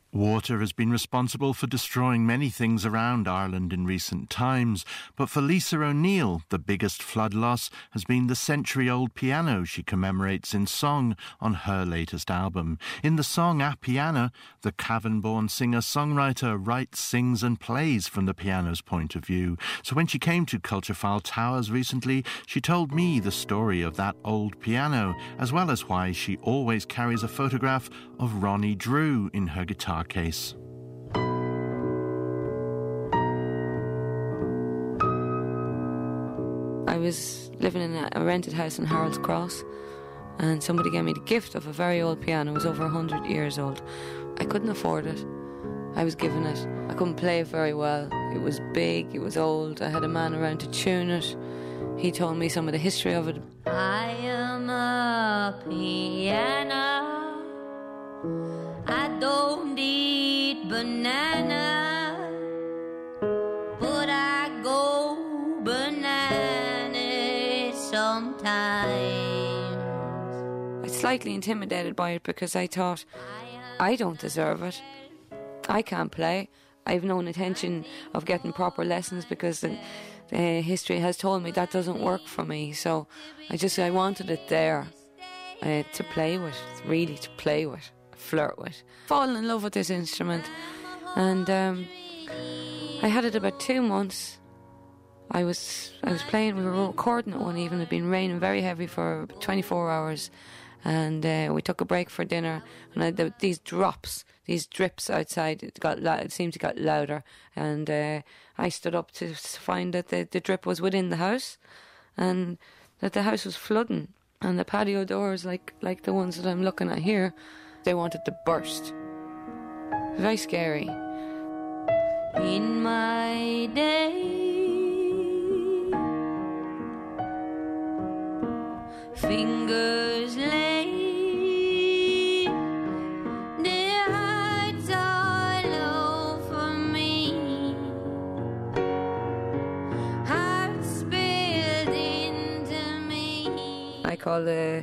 Water has been responsible for destroying many things around Ireland in recent times, but for Lisa O'Neill, the biggest flood loss has been the century-old piano she commemorates in song on her latest album. In the song A Piano, the Cavan-born singer-songwriter writes, sings and plays from the piano's point of view. So when she came to Culturefile Towers recently, she told me the story of that old piano, as well as why she always carries a photograph of Ronnie Drew in her guitar case. I was living in a rented house in Harold's Cross, and somebody gave me the gift of a very old piano. It was over 100 years old. I couldn't afford it. I was given it. I couldn't play it very well. It was big, it was old. I had a man around to tune it. He told me some of the history of it. I am a piano. I don't eat banana, but I go bananas sometimes. I was slightly intimidated by it because I thought, I don't deserve it. I can't play. I have no intention of getting proper lessons because the history has told me that doesn't work for me. So I wanted it there to play with, really to play with. Flirt with, fallen in love with this instrument, and I had it about 2 months. I was playing. We were recording it one evening. It had been raining very heavy for 24 hours, and we took a break for dinner. And these drips outside. It seemed to get louder, and I stood up to find that the drip was within the house, and that the house was flooding, and the patio doors, like the ones that I'm looking at here, they wanted to burst. Very scary. In my day, fingers lay their hearts all over me, hearts spilled into me. I call the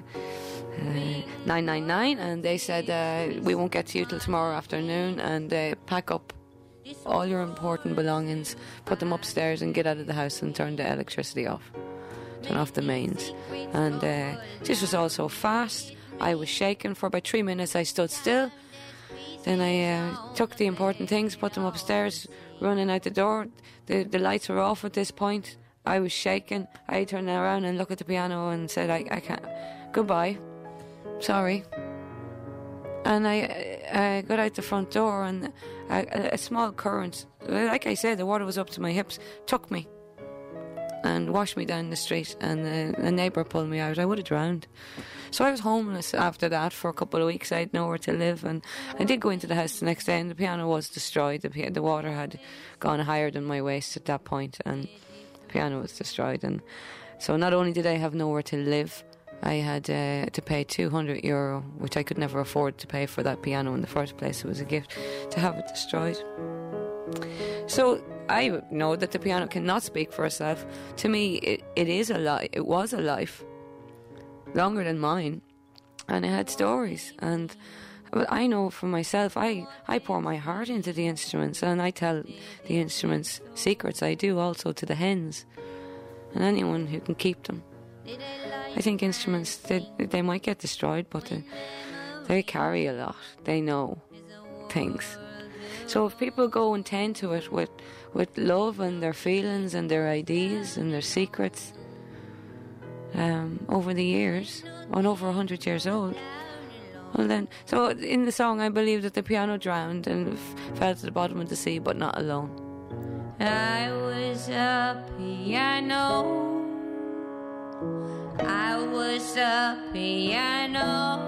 999, and they said we won't get to you till tomorrow afternoon, and pack up all your important belongings, put them upstairs and get out of the house and turn the electricity off, turn off the mains. And this was all so fast. I was shaking. For about 3 minutes I stood still, then I took the important things, put them upstairs, running out the door. The lights were off at this point. I was shaking. I turned around and looked at the piano and said, I can't, goodbye, sorry. And I got out the front door, and a small current, like I said, the water was up to my hips, took me and washed me down the street, and a neighbour pulled me out. I would have drowned. So I was homeless after that for a couple of weeks. I had nowhere to live, and I did go into the house the next day, and the piano was destroyed. The water had gone higher than my waist at that point, and the piano was destroyed. And so not only did I have nowhere to live, I had to pay €200, which I could never afford to pay for that piano in the first place. It was a gift to have it destroyed. So I know that the piano cannot speak for itself. To me, it is a life. It was a life longer than mine, and it had stories. And I know for myself, I pour my heart into the instruments, and I tell the instruments secrets. I do also to the hens and anyone who can keep them. I think instruments, they might get destroyed, but they carry a lot. They know things. So if people go and tend to it with love and their feelings and their ideas and their secrets, over the years, and over 100 years old, well then, so in the song I believe that the piano drowned and fell to the bottom of the sea, but not alone. I was a piano, I was a piano.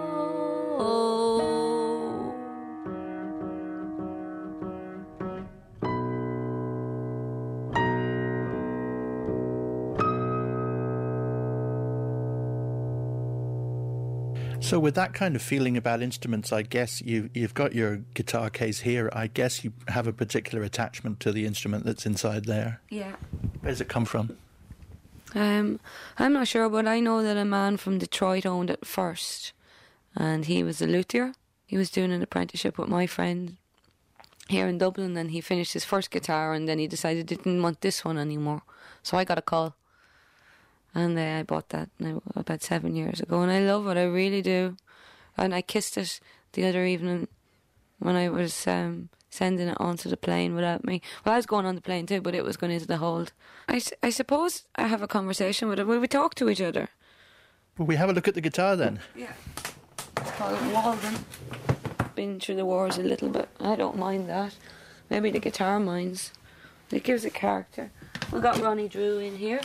So with that kind of feeling about instruments, I guess you've got your guitar case here. I guess you have a particular attachment to the instrument that's inside there. Yeah. Where does it come from? I'm not sure, but I know that a man from Detroit owned it first, and he was a luthier. he was doing an apprenticeship with my friend here in Dublin, and he finished his first guitar, and then he decided he didn't want this one anymore. So I got a call, and I bought that now about 7 years ago, and I love it, I really do. And I kissed it the other evening when I was sending it onto the plane without me. Well, I was going on the plane too, but it was going into the hold. I suppose I have a conversation with it. Will we talk to each other? Will we have a look at the guitar then? Yeah. It's called Walden. Been through the wars a little bit. I don't mind that. Maybe the guitar minds. It gives it character. We've got Ronnie Drew in here.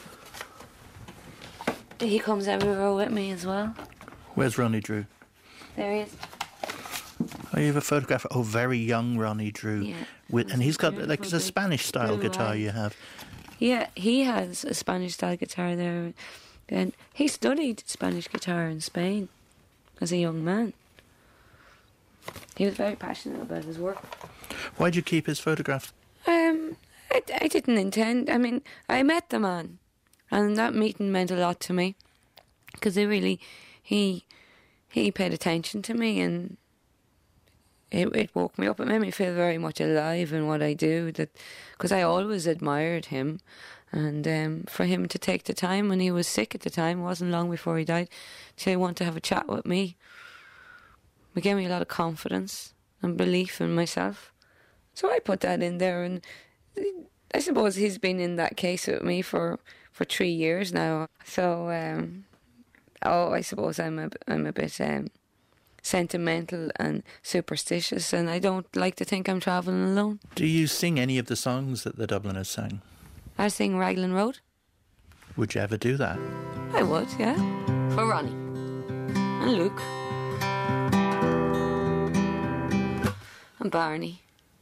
He comes everywhere with me as well. Where's Ronnie Drew? There he is. Oh, you have a photograph. Oh, very young Ronnie Drew. Yeah. And he's got, like, it's a Spanish-style guitar you have. Yeah, he has a Spanish-style guitar there. And he studied Spanish guitar in Spain as a young man. He was very passionate about his work. Why'd you keep his photographs? I didn't intend. I mean, I met the man, and that meeting meant a lot to me, because he paid attention to me, and it woke me up. It made me feel very much alive in what I do, because I always admired him, and for him to take the time when he was sick at the time, it wasn't long before he died, to want to have a chat with me. It gave me a lot of confidence and belief in myself. So I put that in there, and I suppose he's been in that case with me for 3 years now. So, I suppose I'm a bit sentimental and superstitious, and I don't like to think I'm travelling alone. Do you sing any of the songs that the Dubliners sang? I sing Raglan Road. Would you ever do that? I would, yeah. For Ronnie. And Luke. And Barney.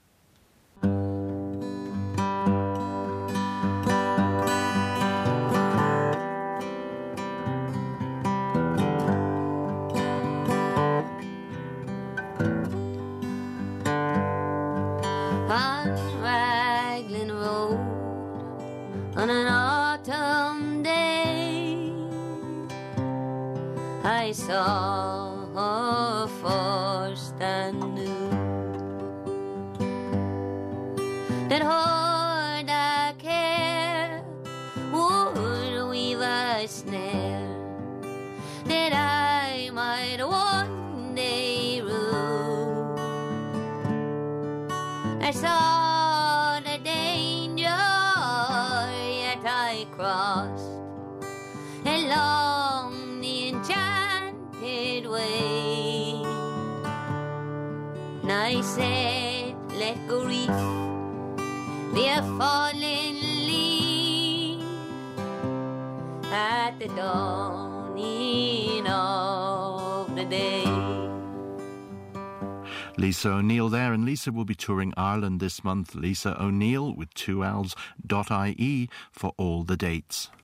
On Raglan Road, on an autumn day, I saw a forest and knew that Horda care would weave a snare that I might one day rule. I saw the danger, yet I crossed along the enchanted way. And I said, let grief be a fallen leaf at the dawning of the day. Lisa O'Neill there, and Lisa will be touring Ireland this month. Lisa O'Neill with 2Ls.ie for all the dates.